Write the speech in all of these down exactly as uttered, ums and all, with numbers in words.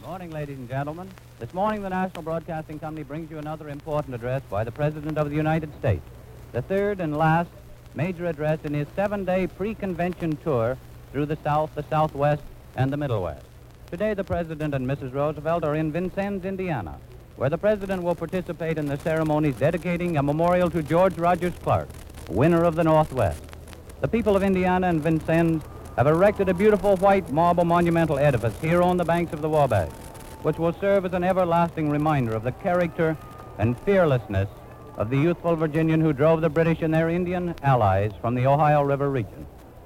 Good morning, ladies and gentlemen. This morning, the National Broadcasting Company brings you another important address by the President of the United States, the third and last major address in his seven-day pre-convention tour through the South, the Southwest, and the Middle West. Today, the President and Missus Roosevelt are in Vincennes, Indiana, where the President will participate in the ceremonies dedicating a memorial to George Rogers Clark, winner of the Northwest. The people of Indiana and Vincennes have erected a beautiful white marble monumental edifice here on the banks of the Wabash, which will serve as an everlasting reminder of the character and fearlessness of the youthful Virginian who drove the British and their Indian allies from the Ohio River region.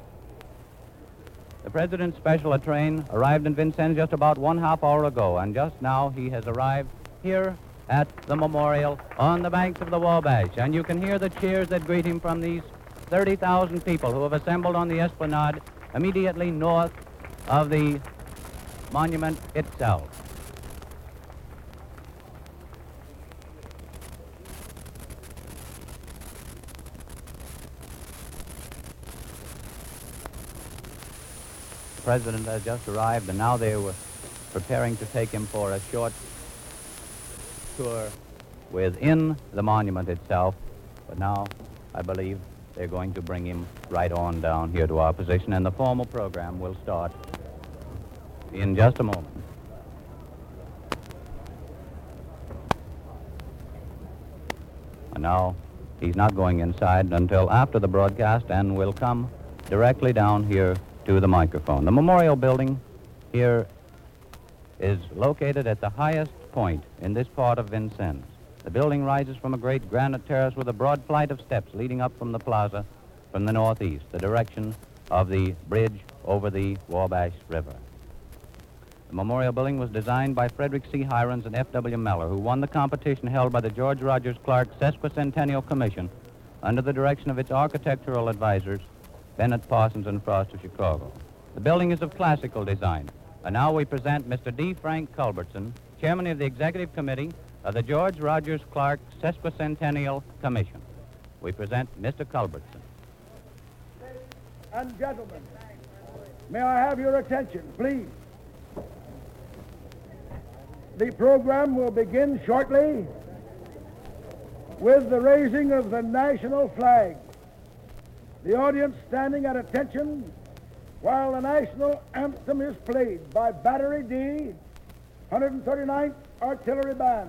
The President's special train arrived in Vincennes just about one half hour ago, and just now he has arrived here at the memorial on the banks of the Wabash, and you can hear the cheers that greet him from these thirty thousand people who have assembled on the esplanade immediately north of the monument itself. The President has just arrived, and now they were preparing to take him for a short tour within the monument itself. But now, I believe, they're going to bring him right on down here to our position, and the formal program will start in just a moment. And now, he's not going inside until after the broadcast, and will come directly down here to the microphone. The memorial building here is located at the highest point in this part of Vincennes. The building rises from a great granite terrace with a broad flight of steps leading up from the plaza from the northeast, the direction of the bridge over the Wabash River. The memorial building was designed by Frederick C. Hirons and F W Mellor, who won the competition held by the George Rogers Clark Sesquicentennial Commission under the direction of its architectural advisors, Bennett, Parsons, and Frost of Chicago. The building is of classical design. And now we present Mister D. Frank Culbertson, Chairman of the Executive Committee of the George Rogers Clark Sesquicentennial Commission. We present Mister Culbertson. Ladies and gentlemen, may I have your attention, please? The program will begin shortly with the raising of the national flag. The audience standing at attention while the national anthem is played by Battery D, one hundred thirty-ninth Artillery Band.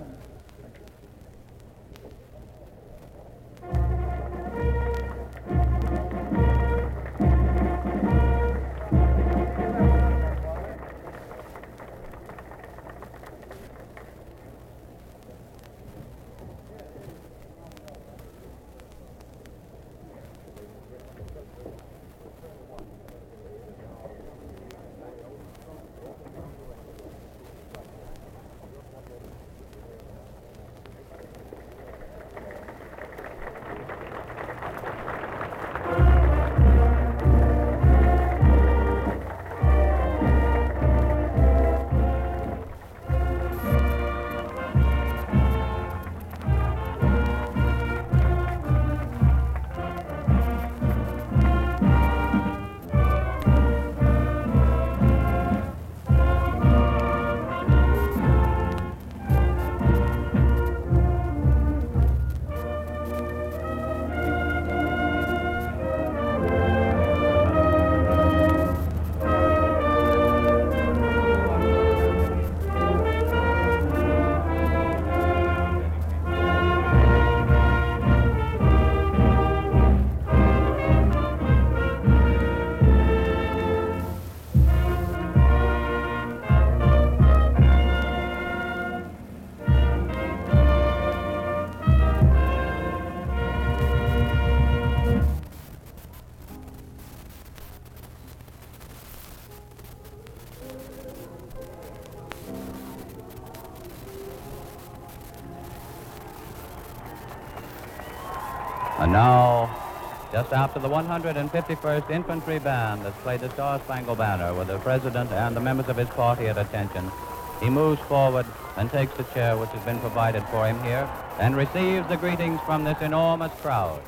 And now, just after the one hundred fifty-first Infantry Band has played the Star-Spangled Banner with the President and the members of his party at attention, he moves forward and takes the chair which has been provided for him here and receives the greetings from this enormous crowd.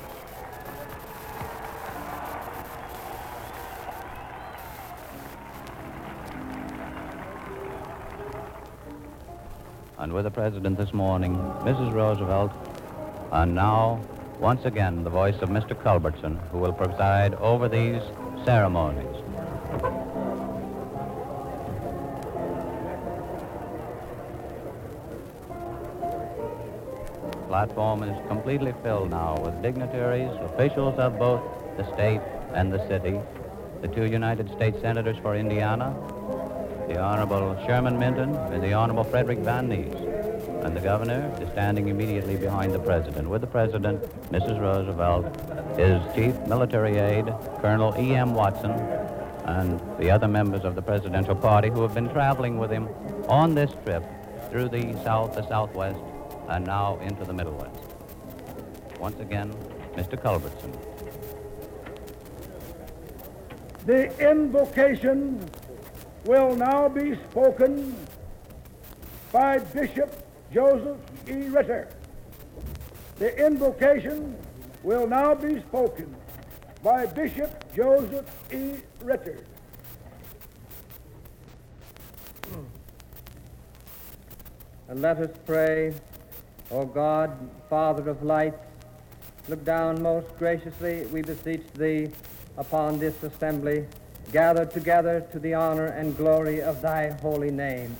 and with the President this morning, Missus Roosevelt, and now, once again, the voice of Mister Culbertson, who will preside over these ceremonies. The platform is completely filled now with dignitaries, officials of both the state and the city, the two United States Senators for Indiana, the Honorable Sherman Minton and the Honorable Frederick Van Ness. And the governor is standing immediately behind the president. With the president, Missus Roosevelt, his chief military aide, Colonel E M Watson, and the other members of the presidential party who have been traveling with him on this trip through the South, the Southwest, and now into the Middle West. Once again, Mister Culbertson. The invocation will now be spoken by Bishop Joseph E. Ritter. The invocation will now be spoken by Bishop Joseph E. Ritter. And let us pray. O God, Father of light, look down most graciously, we beseech thee, upon this assembly, gathered together to the honor and glory of thy holy name.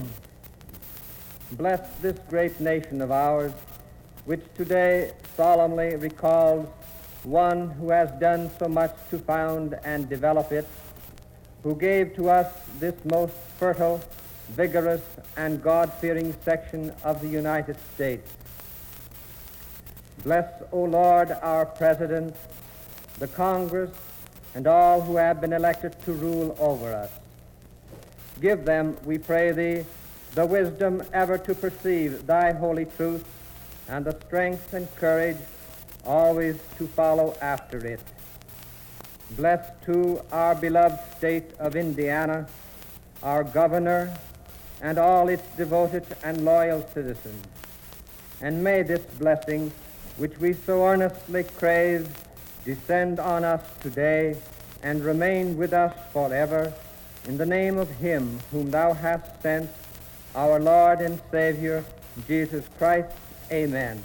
Bless this great nation of ours, which today solemnly recalls one who has done so much to found and develop it, who gave to us this most fertile, vigorous, and God-fearing section of the United States. Bless, O Lord, our President, the Congress, and all who have been elected to rule over us. Give them, we pray thee, the wisdom ever to perceive thy holy truth, and the strength and courage always to follow after it. Bless, too, our beloved state of Indiana, our governor, and all its devoted and loyal citizens. And may this blessing, which we so earnestly crave, descend on us today and remain with us forever, in the name of him whom thou hast sent, our Lord and Savior, Jesus Christ. Amen.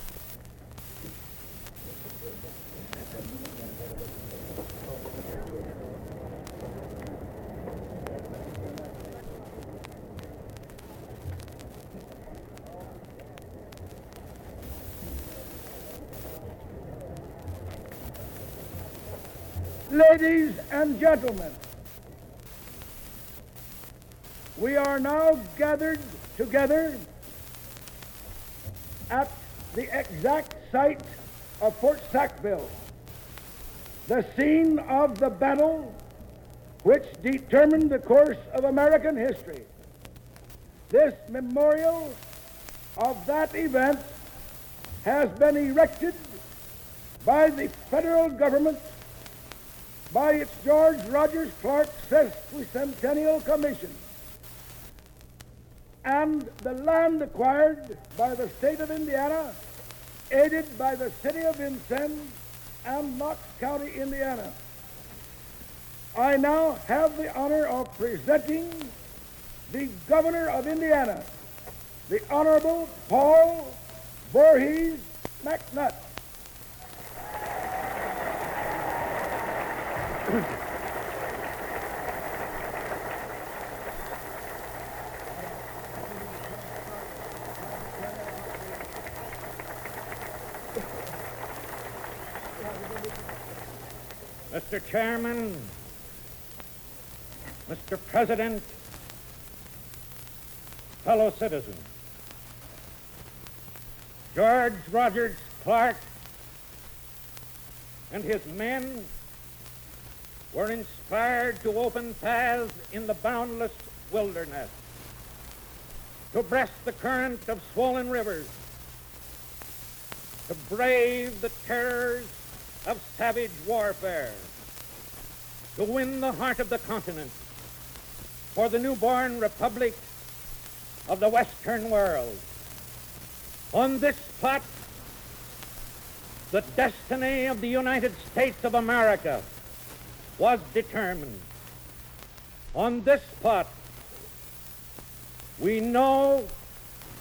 Ladies and gentlemen, we are now gathered together at the exact site of Fort Sackville, the scene of the battle which determined the course of American history. This memorial of that event has been erected by the federal government by its George Rogers Clark Sesquicentennial Commission, and the land acquired by the state of Indiana, aided by the city of Vincennes and Knox County, Indiana. I now have the honor of presenting the governor of Indiana, the Honorable Paul Voorhees McNutt. Mister Chairman, Mister President, fellow citizens, George Rogers Clark and his men were inspired to open paths in the boundless wilderness, to breast the current of swollen rivers, to brave the terrors of savage warfare, to win the heart of the continent for the newborn republic of the Western world. On this spot, the destiny of the United States of America was determined. On this spot, we know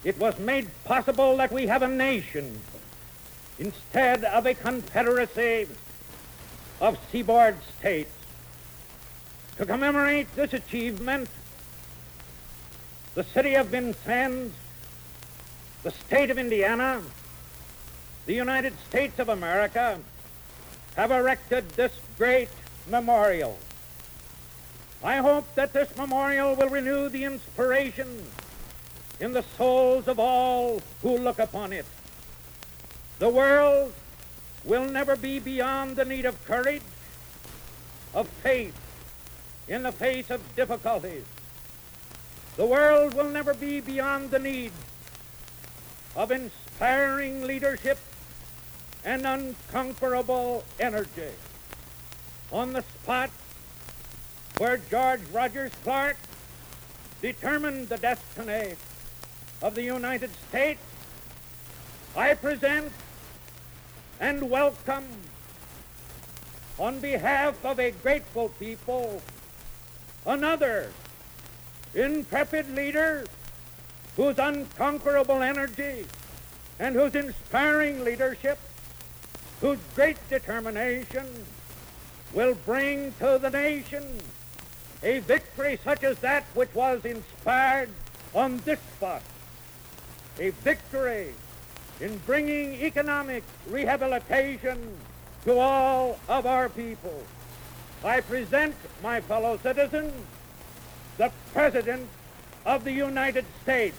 it was made possible that we have a nation instead of a confederacy of seaboard states. To commemorate this achievement, the city of Vincennes, the state of Indiana, the United States of America have erected this great memorial. I hope that this memorial will renew the inspiration in the souls of all who look upon it. The world will never be beyond the need of courage, of faith in the face of difficulties. The world will never be beyond the need of inspiring leadership and unconquerable energy. On the spot where George Rogers Clark determined the destiny of the United States, I present and welcome, on behalf of a grateful people, another intrepid leader whose unconquerable energy and whose inspiring leadership, whose great determination will bring to the nation a victory such as that which was inspired on this spot, a victory in bringing economic rehabilitation to all of our people. I present, my fellow citizens, the President of the United States.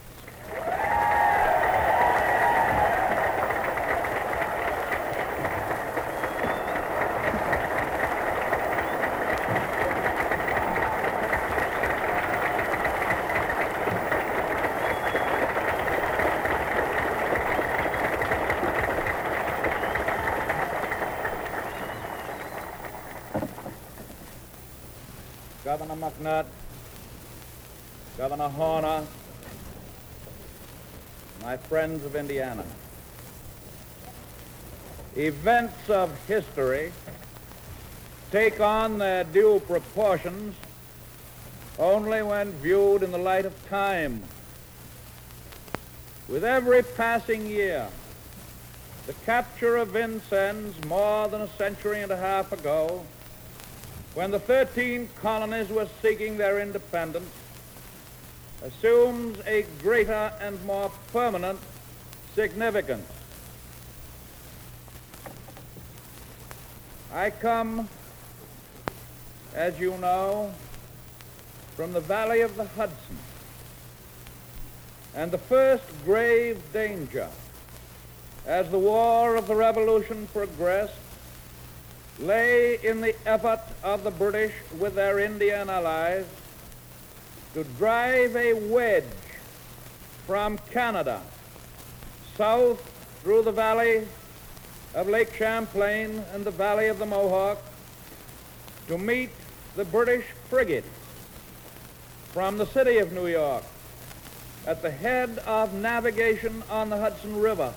Governor McNutt, Governor Horner, my friends of Indiana. Events of history take on their due proportions only when viewed in the light of time. With every passing year, the capture of Vincennes more than a century and a half ago, when the thirteen colonies were seeking their independence, assumes a greater and more permanent significance. I come, as you know, from the valley of the Hudson, and the first grave danger as the War of the Revolution progressed lay in the effort of the British with their Indian allies to drive a wedge from Canada south through the valley of Lake Champlain and the valley of the Mohawk to meet the British frigate from the city of New York at the head of navigation on the Hudson River.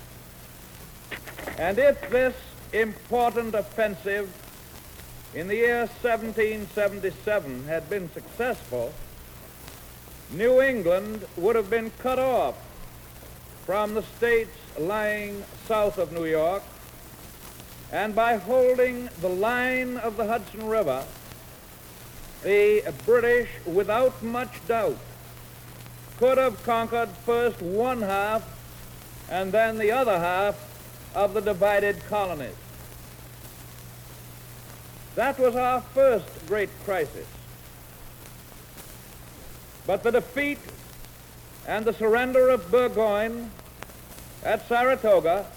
And if this important offensive in the year seventeen seventy-seven had been successful, New England would have been cut off from the states lying south of New York, and by holding the line of the Hudson River, the British, without much doubt, could have conquered first one half and then the other half of the divided colonies. That was our first great crisis. But the defeat and the surrender of Burgoyne at Saratoga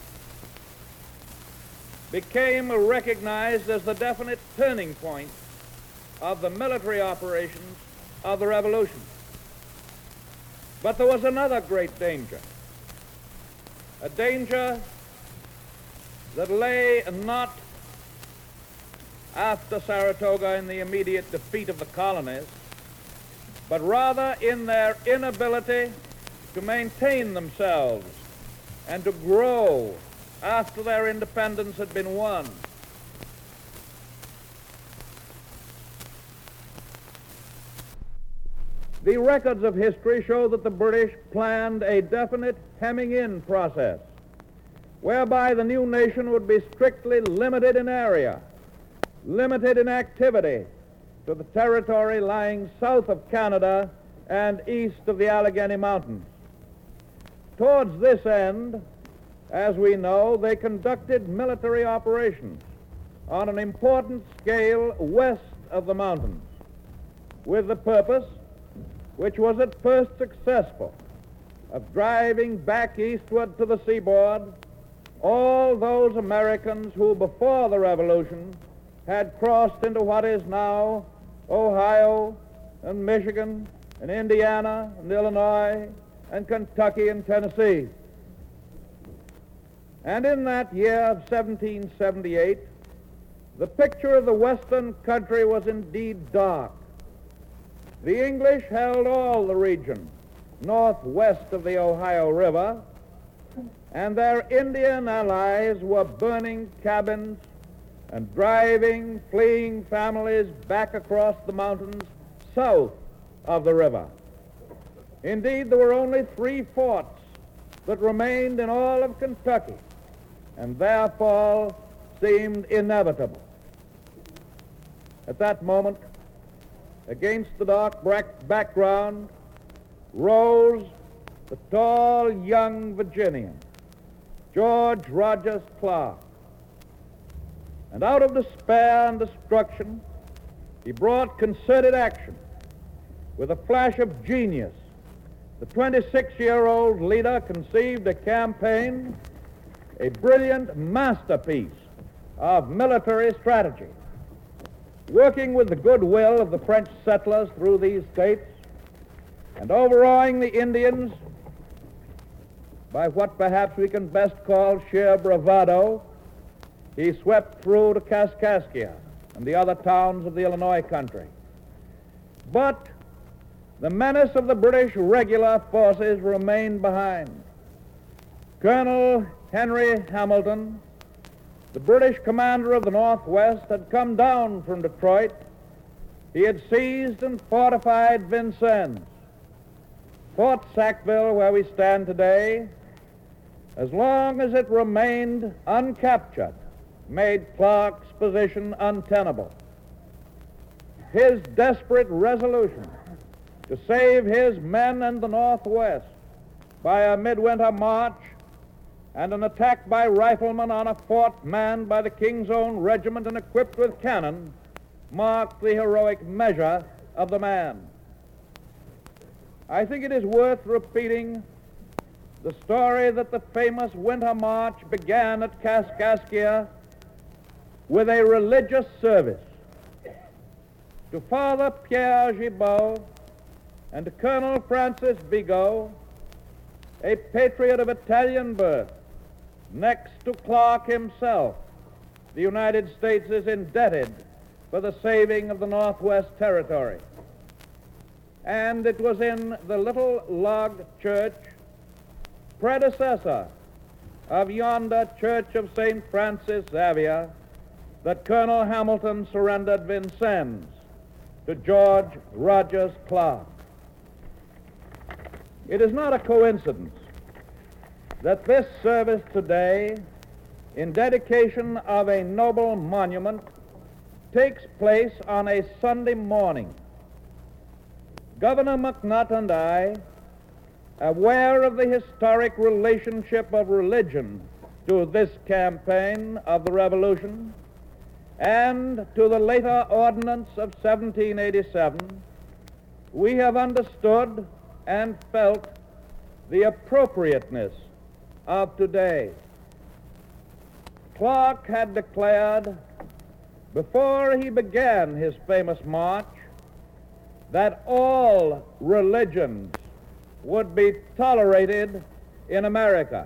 became recognized as the definite turning point of the military operations of the Revolution. But there was another great danger, a danger that lay not after Saratoga in the immediate defeat of the colonies, but rather in their inability to maintain themselves and to grow after their independence had been won. The records of history show that the British planned a definite hemming-in process, whereby the new nation would be strictly limited in area, limited in activity to the territory lying south of Canada and east of the Allegheny Mountains. Towards this end, as we know, they conducted military operations on an important scale west of the mountains, with the purpose, which was at first successful, of driving back eastward to the seaboard all those Americans who before the Revolution had crossed into what is now Ohio and Michigan and Indiana and Illinois and Kentucky and Tennessee. And in that year of seventeen seventy-eight, the picture of the western country was indeed dark. The English held all the region northwest of the Ohio River, and their Indian allies were burning cabins and driving fleeing families back across the mountains south of the river. Indeed, there were only three forts that remained in all of Kentucky, and their fall seemed inevitable. At that moment, against the dark background, rose the tall young Virginian, George Rogers Clark. And out of despair and destruction, he brought concerted action. With a flash of genius, the twenty-six-year-old leader conceived a campaign, a brilliant masterpiece of military strategy. Working with the goodwill of the French settlers through these states and overawing the Indians by what perhaps we can best call sheer bravado, he swept through to Kaskaskia and the other towns of the Illinois country. But the menace of the British regular forces remained behind. Colonel Henry Hamilton, the British commander of the Northwest, had come down from Detroit. He had seized and fortified Vincennes. Fort Sackville, where we stand today, as long as it remained uncaptured, made Clark's position untenable. His desperate resolution to save his men and the Northwest by a midwinter march and an attack by riflemen on a fort manned by the King's Own Regiment and equipped with cannon marked the heroic measure of the man. I think it is worth repeating the story that the famous winter march began at Kaskaskia with a religious service. To Father Pierre Gibault and to Colonel Francis Vigo, a patriot of Italian birth, next to Clark himself, the United States is indebted for the saving of the Northwest Territory. And it was in the little log church, predecessor of yonder Church of Saint Francis Xavier, that Colonel Hamilton surrendered Vincennes to George Rogers Clark. It is not a coincidence that this service today, in dedication of a noble monument, takes place on a Sunday morning. Governor McNutt and I, aware of the historic relationship of religion to this campaign of the Revolution and to the later ordinance of seventeen eighty-seven, we have understood and felt the appropriateness of today. Clark had declared before he began his famous march that all religions would be tolerated in America.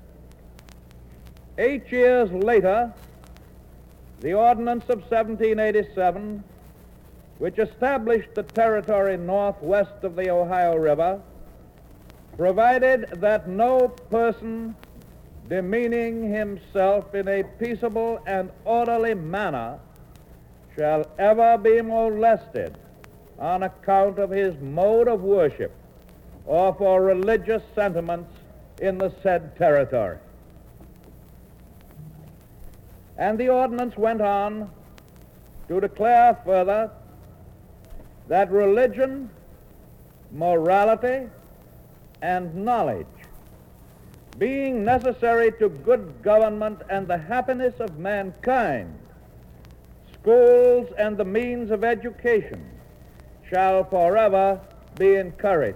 Eight years later, the ordinance of seventeen eighty-seven, which established the territory northwest of the Ohio River, provided that no person demeaning himself in a peaceable and orderly manner shall ever be molested on account of his mode of worship or for religious sentiments in the said territory. And the ordinance went on to declare further that religion, morality, and knowledge, being necessary to good government and the happiness of mankind, schools and the means of education shall forever be encouraged.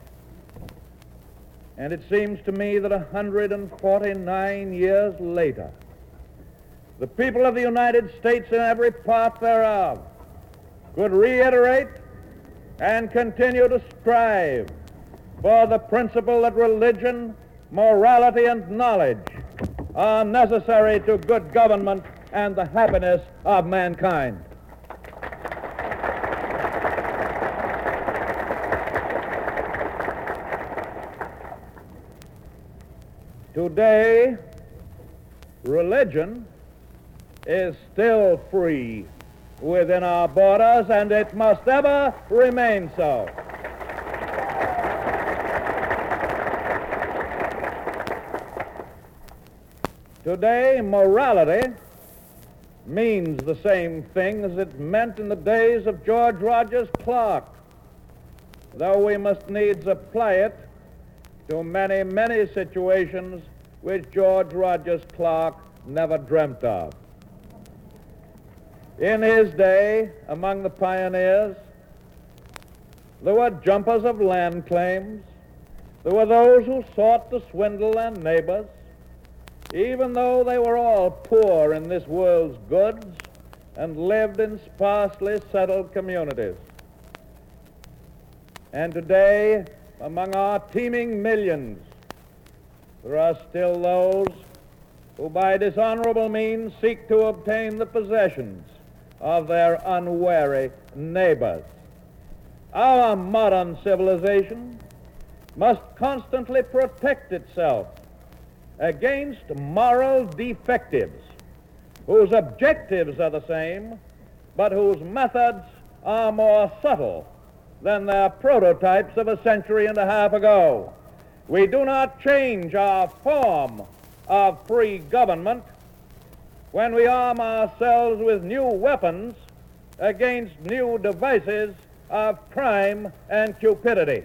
And it seems to me that one hundred forty-nine years later, the people of the United States in every part thereof could reiterate and continue to strive for the principle that religion, morality, and knowledge are necessary to good government and the happiness of mankind. Today, religion is still free within our borders, and it must ever remain so. Today, morality means the same thing as it meant in the days of George Rogers Clark, though we must needs apply it to many, many situations which George Rogers Clark never dreamt of. In his day, among the pioneers, there were jumpers of land claims. There were those who sought to swindle their neighbors, even though they were all poor in this world's goods and lived in sparsely settled communities. And today, among our teeming millions, there are still those who by dishonorable means seek to obtain the possessions of their unwary neighbors. Our modern civilization must constantly protect itself against moral defectives whose objectives are the same, but whose methods are more subtle than their prototypes of a century and a half ago. We do not change our form of free government when we arm ourselves with new weapons against new devices of crime and cupidity.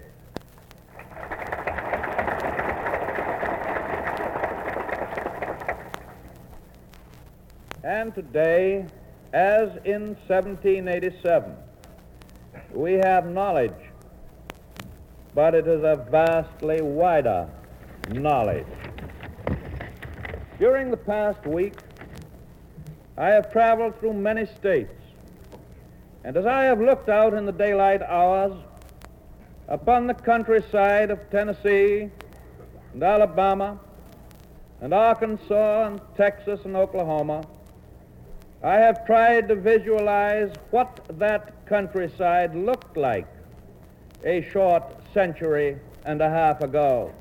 And today, as in seventeen eighty-seven, we have knowledge, but it is a vastly wider knowledge. During the past week, I have traveled through many states, and as I have looked out in the daylight hours upon the countryside of Tennessee and Alabama and Arkansas and Texas and Oklahoma, I have tried to visualize what that countryside looked like a short century and a half ago.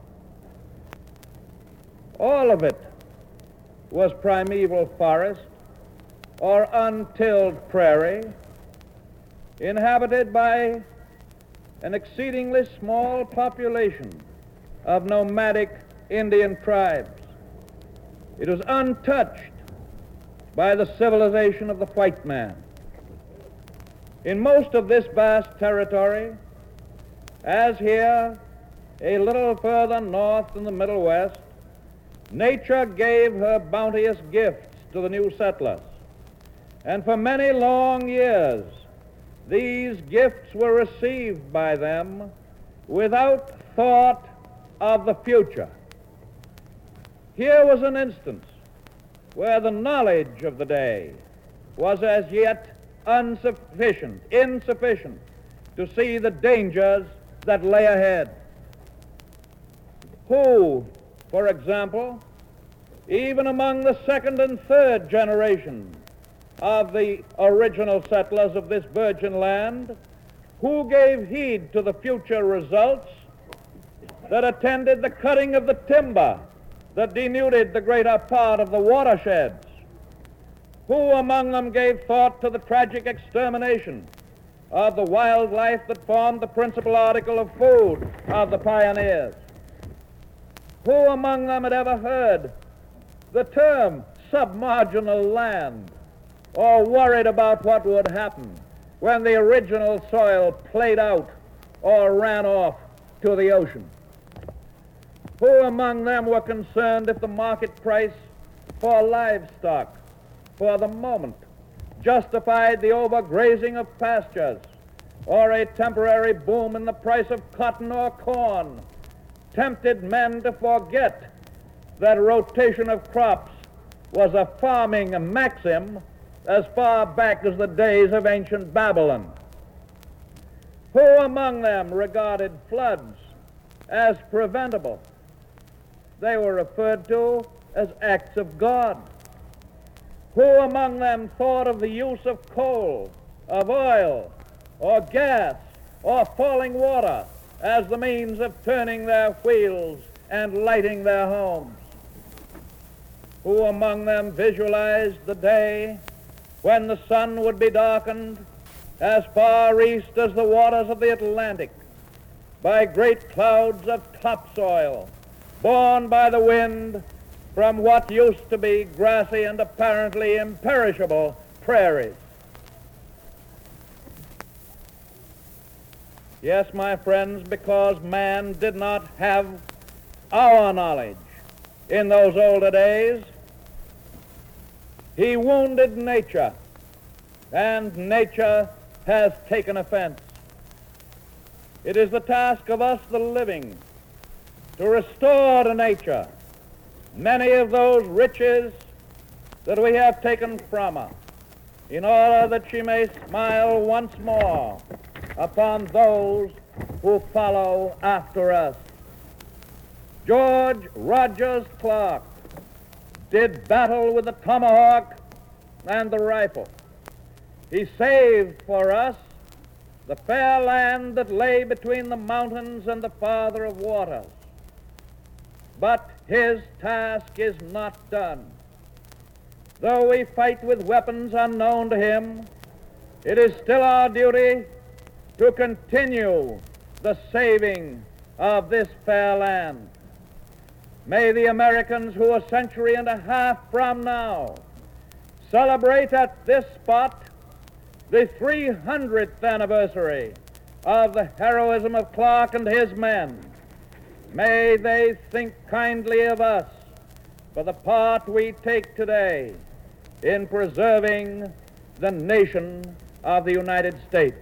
All of it was primeval forest or untilled prairie, inhabited by an exceedingly small population of nomadic Indian tribes. It was untouched by the civilization of the white man. In most of this vast territory, as here, a little further north in the Middle West, nature gave her bounteous gifts to the new settlers. And for many long years, these gifts were received by them without thought of the future. Here was an instance where the knowledge of the day was as yet insufficient, insufficient to see the dangers that lay ahead. Who, for example, even among the second and third generation of the original settlers of this virgin land, who gave heed to the future results that attended the cutting of the timber that denuded the greater part of the watersheds? Who among them gave thought to the tragic extermination of the wildlife that formed the principal article of food of the pioneers. Who among them had ever heard the term submarginal land, or worried about what would happen when the original soil played out or ran off to the ocean? Who among them were concerned if the market price for livestock for the moment justified the overgrazing of pastures, or a temporary boom in the price of cotton or corn tempted men to forget that rotation of crops was a farming maxim as far back as the days of ancient Babylon? Who among them regarded floods as preventable? They were referred to as acts of God. Who among them thought of the use of coal, of oil, or gas, or falling water as the means of turning their wheels and lighting their homes? Who among them visualized the day when the sun would be darkened as far east as the waters of the Atlantic by great clouds of topsoil borne by the wind from what used to be grassy and apparently imperishable prairies? Yes, my friends, because man did not have our knowledge in those older days, he wounded nature, and nature has taken offense. It is the task of us, the living, to restore to nature many of those riches that we have taken from her, in order that she may smile once more upon those who follow after us. George Rogers Clark did battle with the tomahawk and the rifle. He saved for us the fair land that lay between the mountains and the Father of waters. But his task is not done. Though we fight with weapons unknown to him, it is still our duty to continue the saving of this fair land. May the Americans who a century and a half from now celebrate at this spot the three hundredth anniversary of the heroism of Clark and his men. May they think kindly of us for the part we take today in preserving the nation of the United States.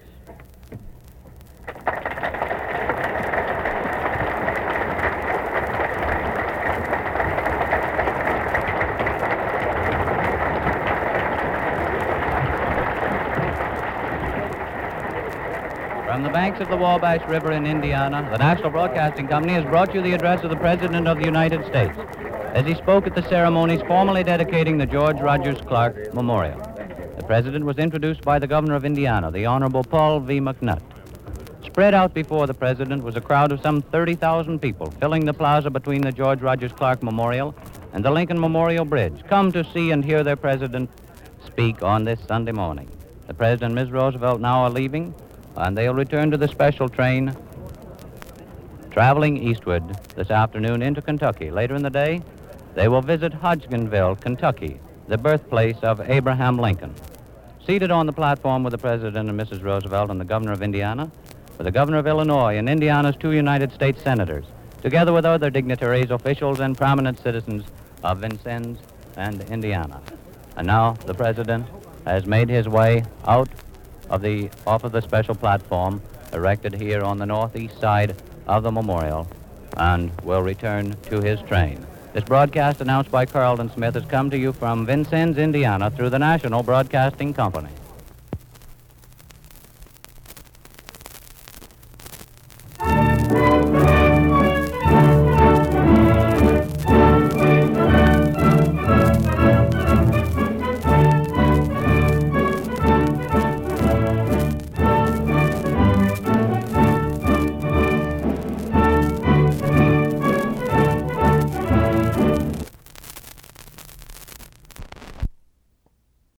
From the banks of the Wabash River in Indiana, the National Broadcasting Company has brought you the address of the President of the United States as he spoke at the ceremonies formally dedicating the George Rogers Clark Memorial. The President was introduced by the Governor of Indiana, the Honorable Paul V. McNutt. Spread out before the President was a crowd of some thirty thousand people, filling the plaza between the George Rogers Clark Memorial and the Lincoln Memorial Bridge, come to see and hear their President speak on this Sunday morning. The President and Miz Roosevelt now are leaving, and they'll return to the special train traveling eastward this afternoon into Kentucky. Later in the day, they will visit Hodgenville, Kentucky, the birthplace of Abraham Lincoln. Seated on the platform with the President and Missus Roosevelt and the Governor of Indiana were the Governor of Illinois and Indiana's two United States Senators, together with other dignitaries, officials, and prominent citizens of Vincennes and Indiana. And now the President has made his way out of the off of the special platform erected here on the northeast side of the memorial and will return to his train. This broadcast, announced by Carlton Smith, has come to you from Vincennes, Indiana, through the National Broadcasting Company.